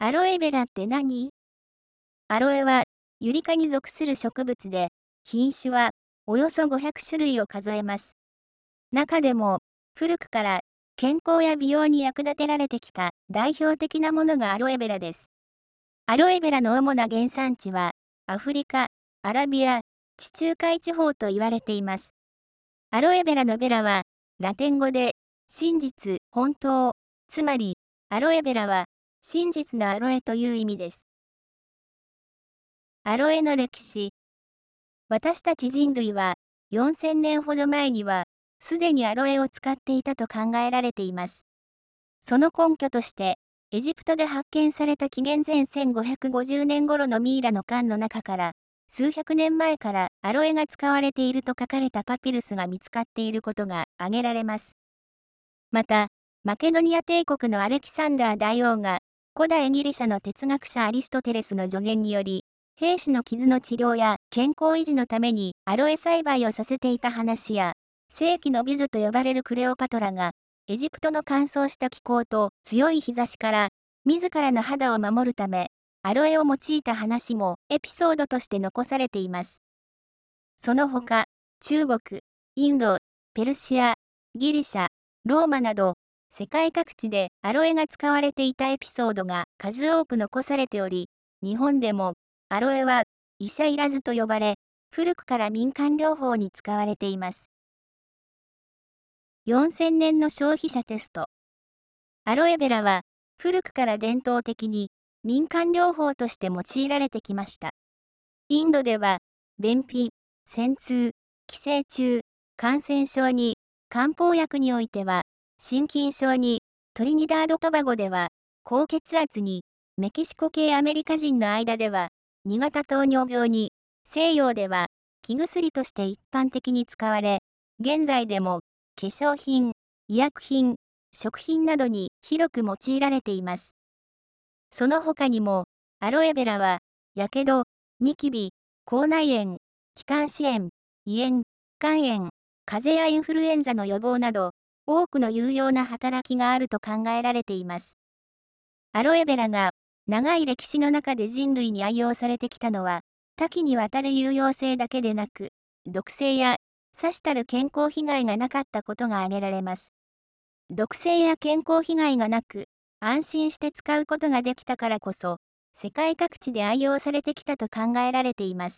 アロエベラって何？アロエは、ユリ科に属する植物で、品種は、およそ500種類を数えます。中でも、古くから、健康や美容に役立てられてきた代表的なものがアロエベラです。アロエベラの主な原産地は、アフリカ、アラビア、地中海地方と言われています。アロエベラのベラは、ラテン語で、真実、本当、つまり、アロエベラは、真実のアロエという意味です。アロエの歴史。私たち人類は、4000年ほど前には、すでにアロエを使っていたと考えられています。その根拠として、エジプトで発見された紀元前1550年頃のミイラの缶の中から、数百年前からアロエが使われていると書かれたパピルスが見つかっていることが挙げられます。また、マケドニア帝国のアレキサンダー大王が、古代ギリシャの哲学者アリストテレスの助言により、兵士の傷の治療や健康維持のためにアロエ栽培をさせていた話や、世紀の美女と呼ばれるクレオパトラが、エジプトの乾燥した気候と強い日差しから、自らの肌を守るため、アロエを用いた話もエピソードとして残されています。その他、中国、インド、ペルシア、ギリシャ、ローマなど、世界各地でアロエが使われていたエピソードが数多く残されており、日本でもアロエは医者いらずと呼ばれ、古くから民間療法に使われています。4000年の消費者テスト。アロエベラは古くから伝統的に民間療法として用いられてきました。インドでは便秘、痙痛、寄生虫、感染症に、漢方薬においては心筋症に、トリニダード・トバゴでは高血圧に、メキシコ系アメリカ人の間では2型糖尿病に、西洋では気薬として一般的に使われ、現在でも化粧品、医薬品、食品などに広く用いられています。その他にも、アロエベラは、やけど、ニキビ、口内炎、気管支炎、胃炎、肝炎、風邪やインフルエンザの予防など、多くの有用な働きがあると考えられています。アロエベラが、長い歴史の中で人類に愛用されてきたのは、多岐にわたる有用性だけでなく、毒性や、さしたる健康被害がなかったことが挙げられます。毒性や健康被害がなく、安心して使うことができたからこそ、世界各地で愛用されてきたと考えられています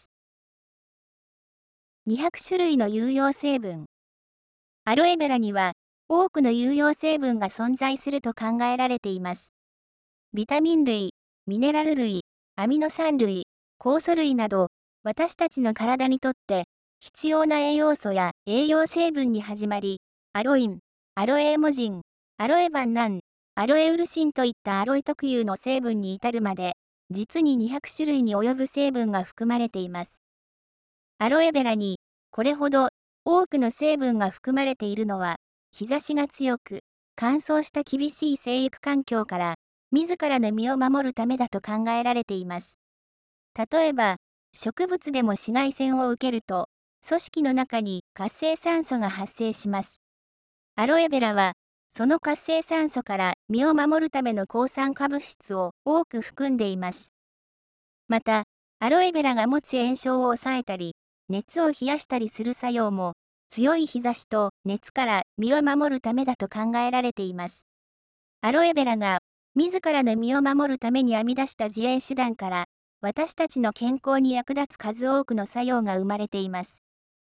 。200種類の有用成分。アロエベラには、多くの有用成分が存在すると考えられています。ビタミン類、ミネラル類、アミノ酸類、酵素類など、私たちの体にとって必要な栄養素や栄養成分に始まり、アロイン、アロエエモジン、アロエバンナン、アロエウルシンといったアロエ特有の成分に至るまで、実に200種類に及ぶ成分が含まれています。アロエベラに、これほど多くの成分が含まれているのは、日差しが強く、乾燥した厳しい生育環境から、自らの身を守るためだと考えられています。例えば、植物でも紫外線を受けると、組織の中に活性酸素が発生します。アロエベラは、その活性酸素から身を守るための抗酸化物質を多く含んでいます。また、アロエベラが持つ炎症を抑えたり、熱を冷やしたりする作用も、強い日差しと熱から身を守るためだと考えられています。アロエベラが、自らの身を守るために編み出した自衛手段から、私たちの健康に役立つ数多くの作用が生まれています。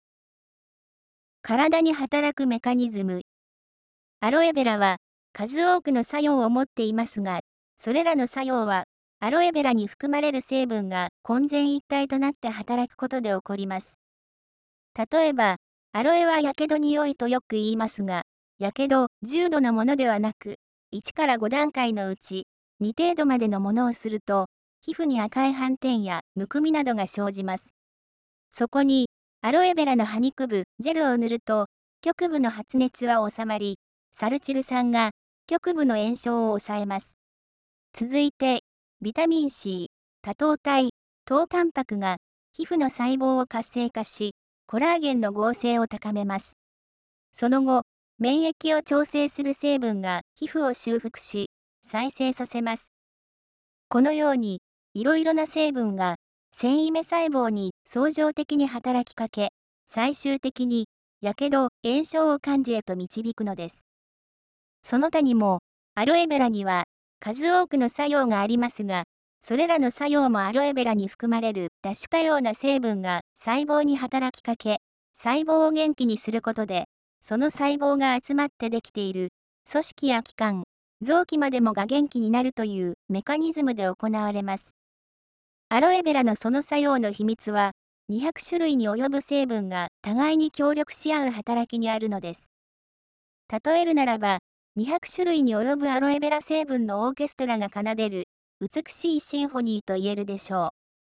体に働くメカニズム。アロエベラは、数多くの作用を持っていますが、それらの作用は、アロエベラに含まれる成分が混然一体となって働くことで起こります。例えば、アロエはやけどに良いとよく言いますが、やけど、重度のものではなく、1から5段階のうち、2程度までのものをすると、皮膚に赤い斑点やむくみなどが生じます。そこに、アロエベラの葉肉部、ジェルを塗ると、局部の発熱は収まり、サルチル酸が局部の炎症を抑えます。続いて、ビタミン C、多糖体、糖タンパクが皮膚の細胞を活性化し、コラーゲンの合成を高めます。その後、免疫を調整する成分が皮膚を修復し、再生させます。 このように、いろいろな成分が繊維目細胞に相乗的に働きかけ、最終的に、やけど、炎症を患児へと導くのです。その他にも、アロエベラには数多くの作用がありますが、それらの作用もアロエベラに含まれる多種多様な成分が細胞に働きかけ、細胞を元気にすることで、その細胞が集まってできている組織や器官、臓器までもが元気になるというメカニズムで行われます。アロエベラのその作用の秘密は、200種類に及ぶ成分が互いに協力し合う働きにあるのです。例えるならば、200種類に及ぶアロエベラ成分のオーケストラが奏でる美しいシンフォニーと言えるでしょう。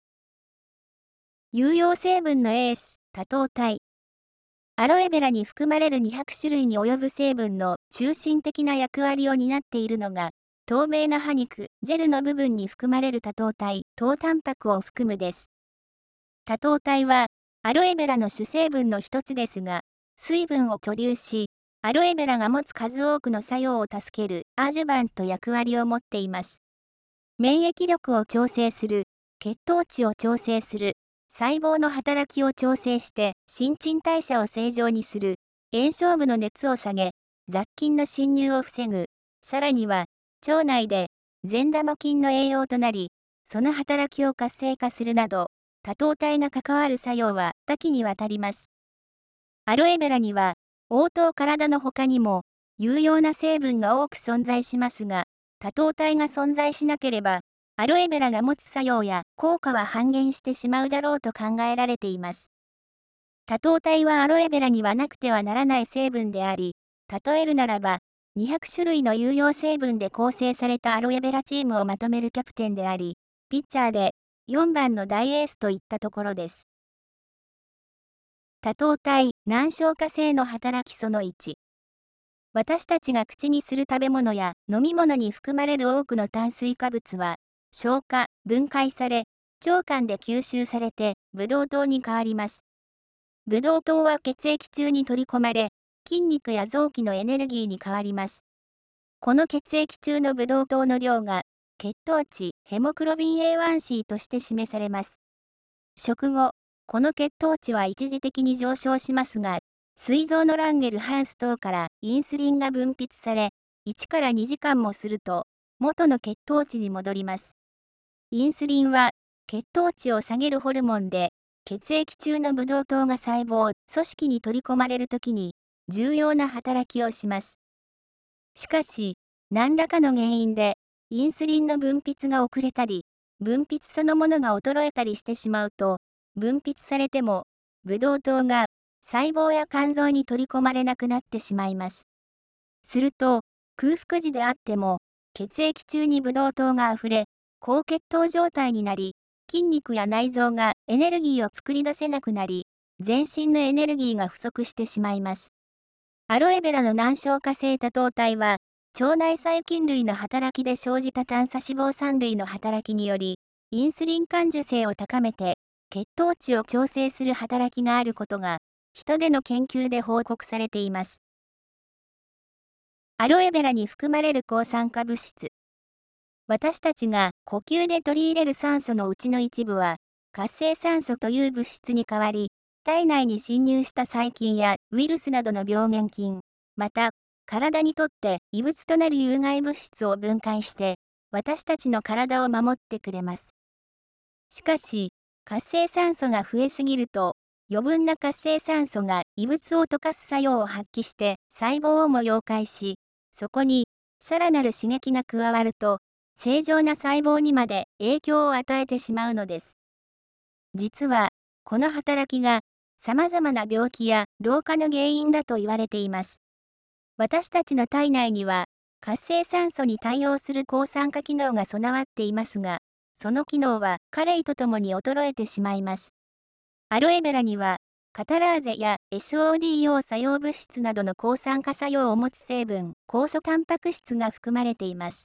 有用成分のエース、多糖体。アロエベラに含まれる200種類に及ぶ成分の中心的な役割を担っているのが、透明な葉肉、ジェルの部分に含まれる多糖体、糖タンパクを含むです。多糖体は、アロエベラの主成分の一つですが、水分を貯留し、アロエベラが持つ数多くの作用を助けるアージュバント役割を持っています。免疫力を調整する、血糖値を調整する、細胞の働きを調整して新陳代謝を正常にする、炎症部の熱を下げ、雑菌の侵入を防ぐ、さらには、腸内で善玉菌の栄養となり、その働きを活性化するなど、多糖体が関わる作用は多岐にわたります。アロエベラには、応答体の他にも、有用な成分が多く存在しますが、多糖体が存在しなければ、アロエベラが持つ作用や効果は半減してしまうだろうと考えられています。多糖体はアロエベラにはなくてはならない成分であり、例えるならば、200種類の有用成分で構成されたアロエベラチームをまとめるキャプテンであり、ピッチャーで4番の大エースといったところです。多糖体、難消化性の働きその1。私たちが口にする食べ物や飲み物に含まれる多くの炭水化物は、消化、分解され、腸管で吸収されて、ブドウ糖に変わります。ブドウ糖は血液中に取り込まれ、筋肉や臓器のエネルギーに変わります。この血液中のブドウ糖の量が、血糖値、ヘモグロビン A1C として示されます。食後、この血糖値は一時的に上昇しますが、膵臓のランゲルハンス等からインスリンが分泌され、1から2時間もすると、元の血糖値に戻ります。インスリンは、血糖値を下げるホルモンで、血液中のブドウ糖が細胞、組織に取り込まれるときに、重要な働きをします。しかし、何らかの原因で、インスリンの分泌が遅れたり、分泌そのものが衰えたりしてしまうと、分泌されても、ブドウ糖が細胞や肝臓に取り込まれなくなってしまいます。すると、空腹時であっても、血液中にブドウ糖が溢れ、高血糖状態になり、筋肉や内臓がエネルギーを作り出せなくなり、全身のエネルギーが不足してしまいます。アロエベラの難消化性多糖体は、腸内細菌類の働きで生じた短鎖脂肪酸類の働きにより、インスリン感受性を高めて、血糖値を調整する働きがあることが、人での研究で報告されています。アロエベラに含まれる抗酸化物質。私たちが呼吸で取り入れる酸素のうちの一部は、活性酸素という物質に変わり、体内に侵入した細菌やウイルスなどの病原菌、また、体にとって異物となる有害物質を分解して、私たちの体を守ってくれます。しかし、活性酸素が増えすぎると、余分な活性酸素が異物を溶かす作用を発揮して細胞をも溶解し、そこにさらなる刺激が加わると、正常な細胞にまで影響を与えてしまうのです。実は、この働きが様々な病気や老化の原因だと言われています。私たちの体内には、活性酸素に対応する抗酸化機能が備わっていますが、その機能は加齢とともに衰えてしまいます。アロエベラには、カタラーゼや SODO 作用物質などの抗酸化作用を持つ成分、酵素タンパク質が含まれています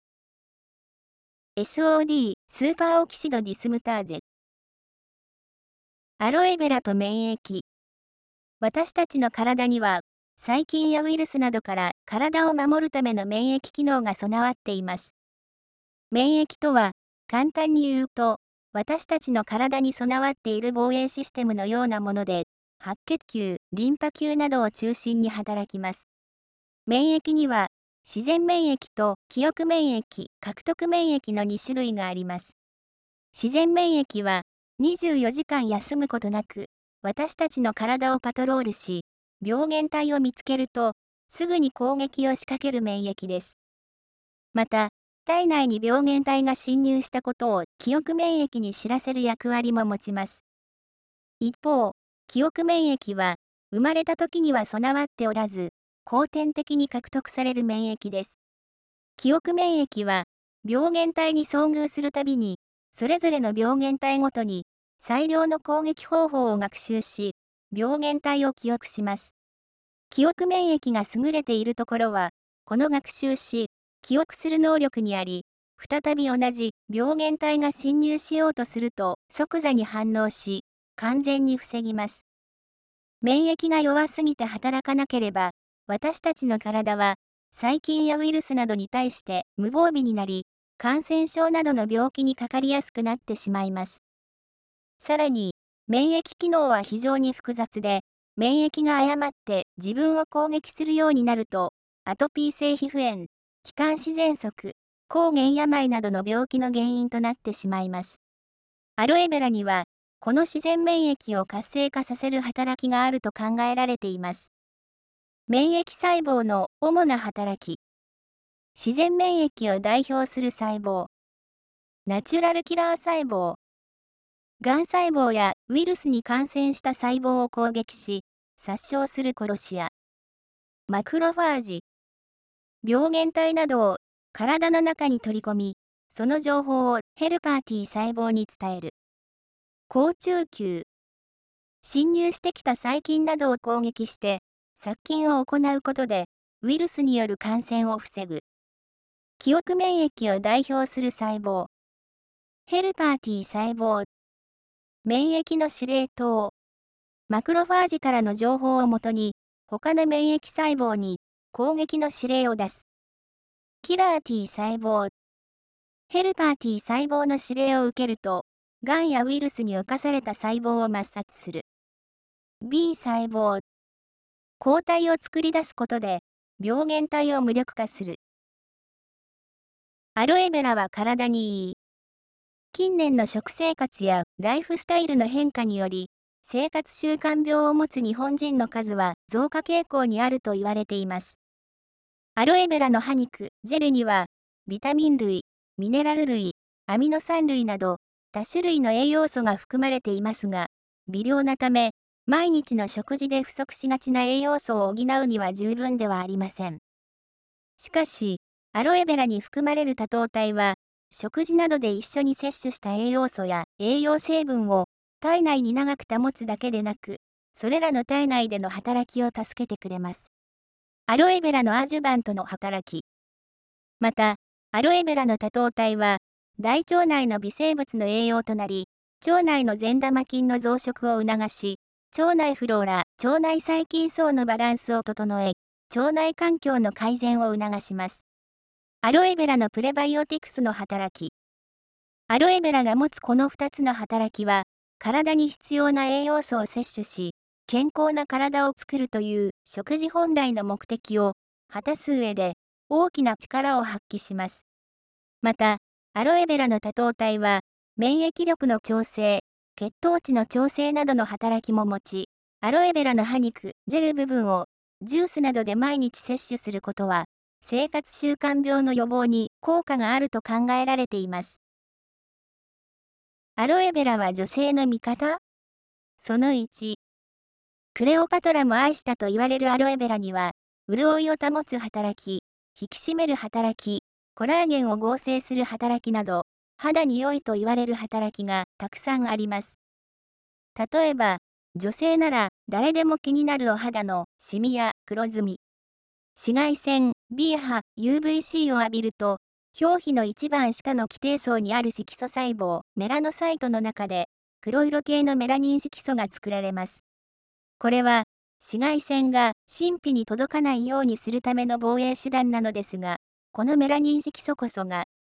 。SOD、スーパーオキシドディスムターゼ。アロエベラと免疫。私たちの体には、細菌やウイルスなどから体を守るための免疫機能が備わっています。 免疫とは、簡単に言うと、私たちの体に備わっている防衛システムのようなもので、白血球、リンパ球などを中心に働きます。免疫には、自然免疫と記憶免疫、獲得免疫の2種類があります。自然免疫は、24時間休むことなく、私たちの体をパトロールし、病原体を見つけると、すぐに攻撃を仕掛ける免疫です。また、体内に病原体が侵入したことを記憶免疫に知らせる役割も持ちます。一方、記憶免疫は、生まれた時には備わっておらず、後天的に獲得される免疫です。記憶免疫は、病原体に遭遇するたびに、それぞれの病原体ごとに、最良の攻撃方法を学習し、病原体を記憶します。記憶免疫が優れているところは、この学習し、記憶する能力にあり、再び同じ病原体が侵入しようとすると即座に反応し、完全に防ぎます。免疫が弱すぎて働かなければ、私たちの体は、細菌やウイルスなどに対して無防備になり、感染症などの病気にかかりやすくなってしまいます。さらに、免疫機能は非常に複雑で、免疫が誤って自分を攻撃するようになると、アトピー性皮膚炎、気管支喘息、膠原病などの病気の原因となってしまいます。アロエベラには、この自然免疫を活性化させる働きがあると考えられています。免疫細胞の主な働き。自然免疫を代表する細胞。ナチュラルキラー細胞。がん細胞やウイルスに感染した細胞を攻撃し、殺傷する殺し屋。マクロファージ。病原体などを体の中に取り込み、その情報をヘルパー T 細胞に伝える。好中球。侵入してきた細菌などを攻撃して、殺菌を行うことで、ウイルスによる感染を防ぐ。記憶免疫を代表する細胞。ヘルパー T 細胞。免疫の司令塔。マクロファージからの情報をもとに、他の免疫細胞に攻撃の指令を出す。キラー T 細胞。ヘルパー T 細胞の指令を受けると、癌やウイルスに侵された細胞を抹殺する。B 細胞。抗体を作り出すことで、病原体を無力化する。アロエベラは体にいい。近年の食生活やライフスタイルの変化により、生活習慣病を持つ日本人の数は増加傾向にあると言われています。アロエベラの葉肉、ジェルには、ビタミン類、ミネラル類、アミノ酸類など、多種類の栄養素が含まれていますが、微量なため、毎日の食事で不足しがちな栄養素を補うには十分ではありません。しかし、アロエベラに含まれる多糖体は、食事などで一緒に摂取した栄養素や栄養成分を体内に長く保つだけでなく、それらの体内での働きを助けてくれます。アロエベラのアジュバントの働き。また、アロエベラの多糖体は、大腸内の微生物の栄養となり、腸内の善玉菌の増殖を促し、腸内フローラ、腸内細菌層のバランスを整え、腸内環境の改善を促します。アロエベラのプレバイオティクスの働き。アロエベラが持つこの2つの働きは、体に必要な栄養素を摂取し、健康な体を作るという食事本来の目的を果たす上で大きな力を発揮します。また、アロエベラの多糖体は、免疫力の調整、血糖値の調整などの働きも持ち、アロエベラの葉肉、ジェル部分をジュースなどで毎日摂取することは、生活習慣病の予防に効果があると考えられています。アロエベラは女性の味方？その1、クレオパトラも愛したと言われるアロエベラには、潤いを保つ働き、引き締める働き、コラーゲンを合成する働きなど、肌に良いと言われる働きがたくさんあります。例えば、女性なら誰でも気になるお肌のシミや黒ずみ。紫外線、B 波、UVC を浴びると、表皮の一番下の基底層にある色素細胞、メラノサイトの中で、黒色系のメラニン色素が作られます。これは、紫外線が真皮に届かないようにするための防衛手段なのですが、このメラニン色素こそが、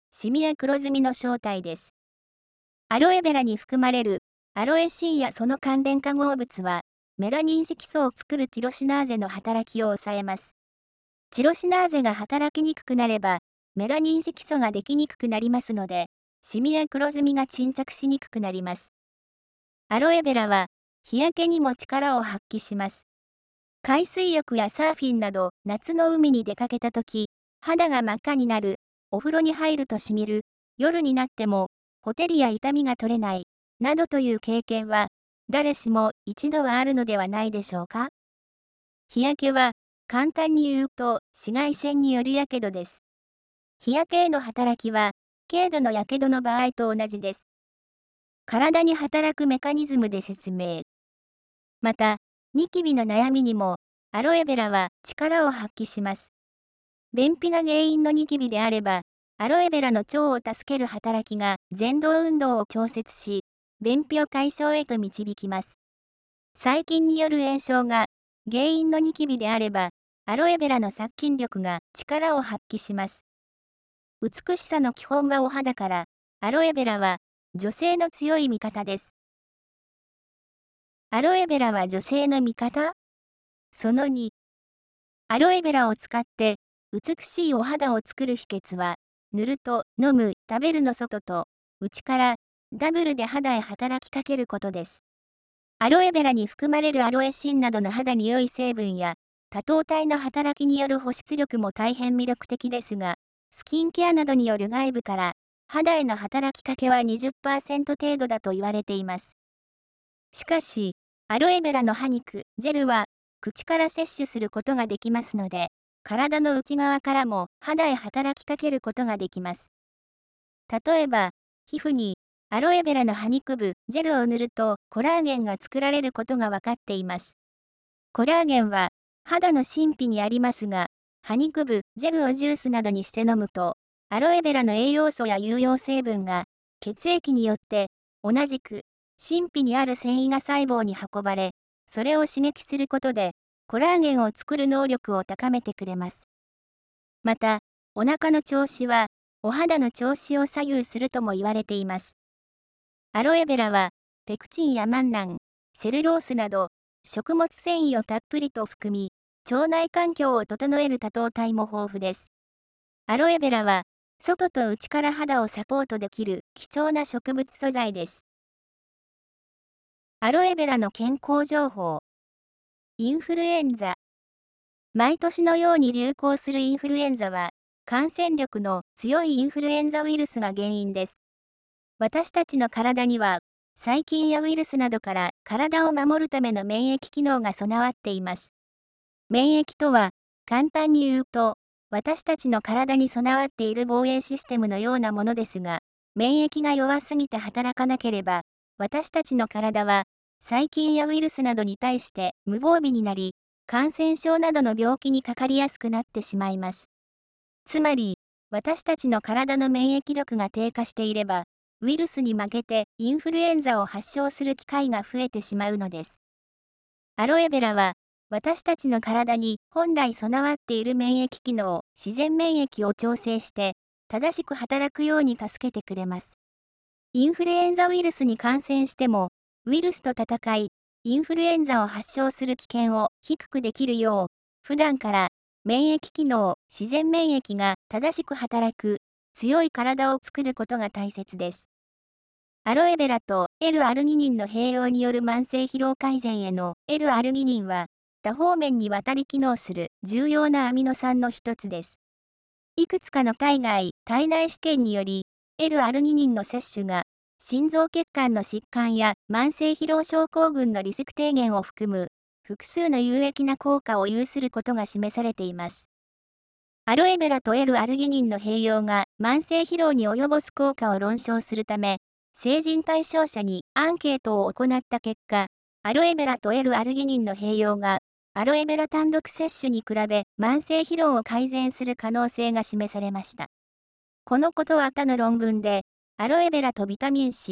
シミや黒ずみの正体です。アロエベラに含まれるアロエシンやその関連化合物は、メラニン色素を作るチロシナーゼの働きを抑えます。チロシナーゼが働きにくくなれば、メラニン色素ができにくくなりますので、シミや黒ずみが沈着しにくくなります。アロエベラは、日焼けにも力を発揮します。海水浴やサーフィンなど夏の海に出かけたとき、肌が真っ赤になる、お風呂に入るとしみる、夜になっても、ほてりや痛みが取れない、などという経験は、誰しも一度はあるのではないでしょうか。日焼けは、簡単に言うと紫外線によるやけどです。日焼けへの働きは、軽度のやけどの場合と同じです。体に働くメカニズムで説明。また、ニキビの悩みにも、アロエベラは力を発揮します。便秘が原因のニキビであれば、アロエベラの腸を助ける働きが蠕動運動を調節し、便秘を解消へと導きます。細菌による炎症が原因のニキビであれば、アロエベラの殺菌力が力を発揮します。美しさの基本はお肌から、アロエベラは女性の強い味方です。アロエベラは女性の味方？その2、アロエベラを使って美しいお肌を作る秘訣は、塗ると、飲む、食べるの外と、内からダブルで肌へ働きかけることです。アロエベラに含まれるアロエシンなどの肌に良い成分や、多糖体の働きによる保湿力も大変魅力的ですが、スキンケアなどによる外部から肌への働きかけは20%程度だと言われています。しかし、アロエベラの葉肉、ジェルは、口から摂取することができますので、体の内側からも肌へ働きかけることができます。例えば、皮膚にアロエベラの葉肉部、ジェルを塗るとコラーゲンが作られることがわかっています。コラーゲンは肌の真皮にありますが、葉肉部、ジェルをジュースなどにして飲むと、アロエベラの栄養素や有用成分が血液によって同じく真皮にある繊維が細胞に運ばれ、それを刺激することでコラーゲンを作る能力を高めてくれます。また、お腹の調子はお肌の調子を左右するとも言われています。アロエベラは、ペクチンやマンナン、セルロースなど、食物繊維をたっぷりと含み、腸内環境を整える多糖体も豊富です。アロエベラは、外と内から肌をサポートできる貴重な植物素材です。アロエベラの健康情報。インフルエンザ。毎年のように流行するインフルエンザは、感染力の強いインフルエンザウイルスが原因です。私たちの体には、細菌やウイルスなどから体を守るための免疫機能が備わっています。免疫とは、簡単に言うと、私たちの体に備わっている防衛システムのようなものですが、免疫が弱すぎて働かなければ、私たちの体は、細菌やウイルスなどに対して無防備になり、感染症などの病気にかかりやすくなってしまいます。つまり、私たちの体の免疫力が低下していれば、ウイルスに負けてインフルエンザを発症する機会が増えてしまうのです。アロエベラは、私たちの体に本来備わっている免疫機能、自然免疫を調整して、正しく働くように助けてくれます。インフルエンザウイルスに感染しても、ウイルスと戦い、インフルエンザを発症する危険を低くできるよう、普段から免疫機能、自然免疫が正しく働く、強い体を作ることが大切です。アロエベラと L アルギニンの併用による慢性疲労改善への L アルギニンは、多方面にわたり機能する重要なアミノ酸の一つです。いくつかの体外、体内試験により、L アルギニンの摂取が、心臓血管の疾患や慢性疲労症候群のリスク低減を含む、複数の有益な効果を有することが示されています。アロエベラと L アルギニンの併用が慢性疲労に及ぼす効果を論証するため、成人対象者にアンケートを行った結果、アロエベラと L アルギニンの併用が、アロエベラ単独摂取に比べ慢性疲労を改善する可能性が示されました。このことは他の論文で、アロエベラとビタミン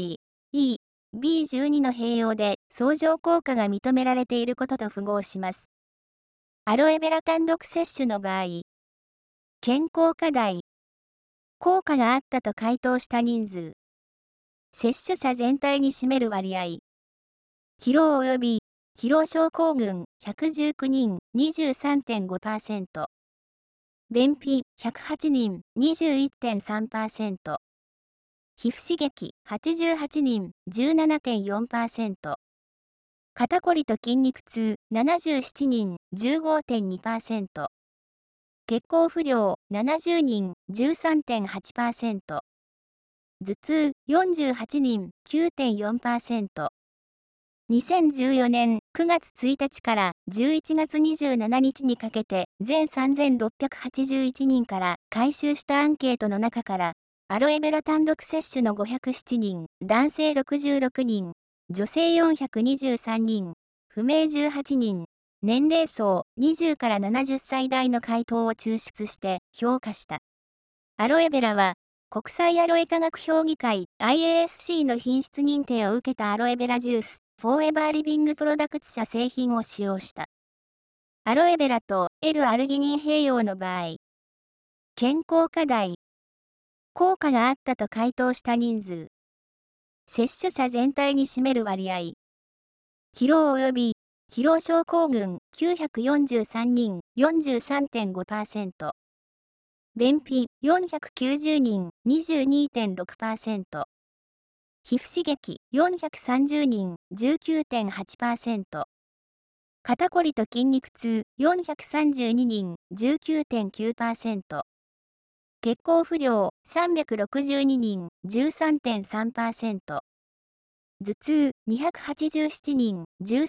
C、E、B12 の併用で相乗効果が認められていることと符合します。アロエベラ単独摂取の場合、健康課題。 効果があったと回答した人数。接種者全体に占める割合。疲労及び疲労症候群119人 23.5%。便秘108人 21.3%。皮膚刺激88人 17.4%。肩こりと筋肉痛77人 15.2%。血行不良70人 13.8%。頭痛48人 9.4%。2014年9月1日から11月27日にかけて全3681人から回収したアンケートの中からアロエベラ単独接種の507人、男性66人、女性423人、不明18人、年齢層20から70歳代の回答を抽出して評価した。アロエベラは国際アロエ科学評議会 IASC の品質認定を受けたアロエベラジュースフォーエバーリビングプロダクツ社製品を使用した。アロエベラと L アルギニン併用の場合、健康課題、効果があったと回答した人数、接種者全体に占める割合、疲労及び疲労症候群943人 43.5%。便秘490人 22.6%。皮膚刺激430人 19.8%。肩こりと筋肉痛432人 19.9%。血行不良362人 13.3%。頭痛287人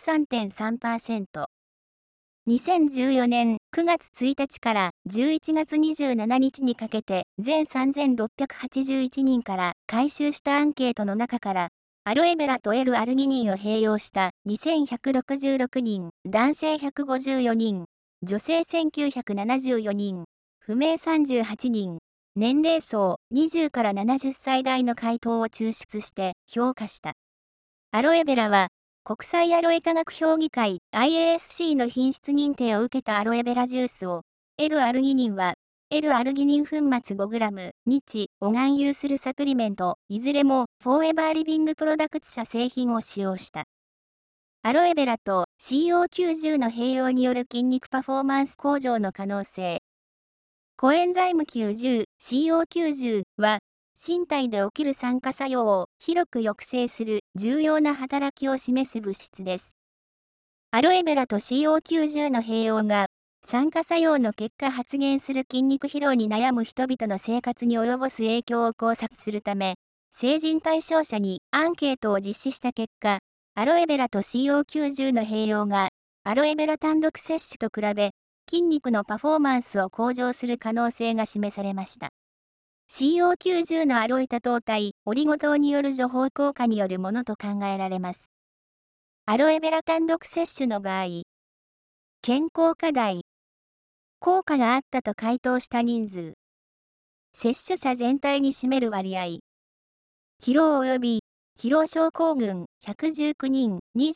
13.3%。2014年9月1日から11月27日にかけて全3681人から回収したアンケートの中からアロエベラと L アルギニンを併用した2166人、男性154人、女性1974人、不明38人、年齢層20から70歳代の回答を抽出して評価した。アロエベラは国際アロエ科学評議会 IASC の品質認定を受けたアロエベラジュースを L アルギニンは L アルギニン粉末 5g 日を含有するサプリメントいずれもフォーエバーリビングプロダクツ社製品を使用した。アロエベラと CO90 の併用による筋肉パフォーマンス向上の可能性。コエンザイム 90、CO90 は身体で起きる酸化作用を広く抑制する重要な働きを示す物質です。アロエベラと CO90 の併用が酸化作用の結果発現する筋肉疲労に悩む人々の生活に及ぼす影響を考察するため、成人対象者にアンケートを実施した結果、アロエベラと CO90 の併用がアロエベラ単独摂取と比べ、筋肉のパフォーマンスを向上する可能性が示されました。CO90 のアロイタ糖体、オリゴ糖による除胞効果によるものと考えられます。アロエベラ単独摂取の場合、健康課題、効果があったと回答した人数、接種者全体に占める割合、疲労及び疲労症候群119人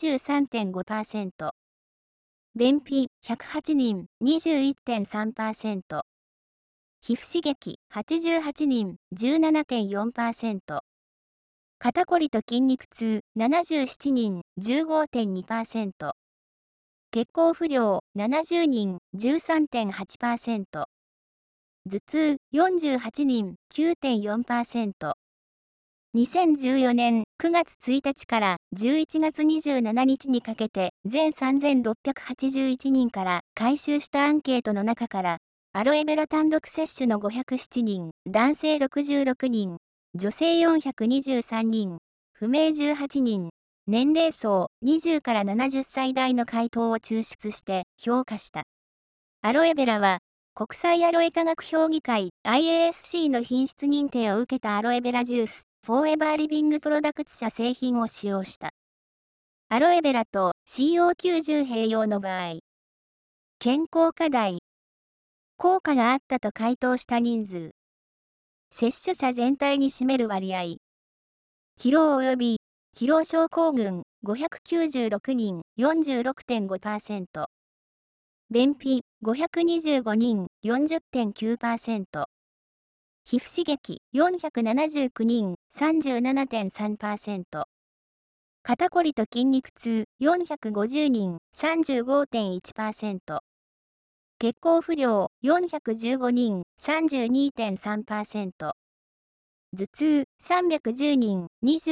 23.5%。便秘108人 21.3%。皮膚刺激88人 17.4%。肩こりと筋肉痛77人 15.2%。血行不良70人 13.8%。頭痛48人 9.4%。2014年9月1日から11月27日にかけて全3681人から回収したアンケートの中からアロエベラ単独接種の507人、男性66人、女性423人、不明18人、年齢層20から70歳代の回答を抽出して評価した。アロエベラは国際アロエ科学評議会 IASC の品質認定を受けたアロエベラジュースフォーエバーリビングプロダクツ社製品を使用した。アロエベラと CO90 併用の場合、健康課題、効果があったと回答した人数、接種者全体に占める割合、疲労及び疲労症候群596人 46.5%。便秘525人 40.9%。 皮膚刺激479人 37.3%。肩こりと筋肉痛450人 35.1%。血行不良415人 32.3%。頭痛310人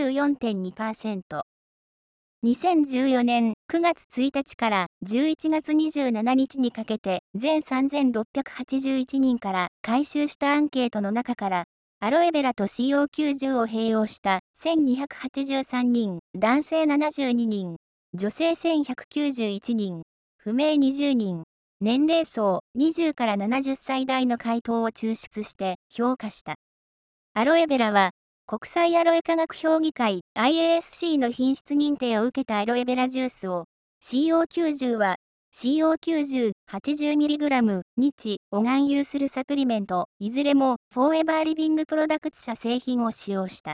24.2%。2014年9月1日から11月27日にかけて全3681人から回収したアンケートの中からアロエベラと CO90 を併用した1283人、男性72人、女性1191人、不明20人、年齢層20から70歳代の回答を抽出して評価した。アロエベラは国際アロエ科学評議会 IASC の品質認定を受けたアロエベラジュースを CO90 は CO90-80mg 日を含有するサプリメントいずれもフォーエバーリビングプロダクツ社製品を使用した。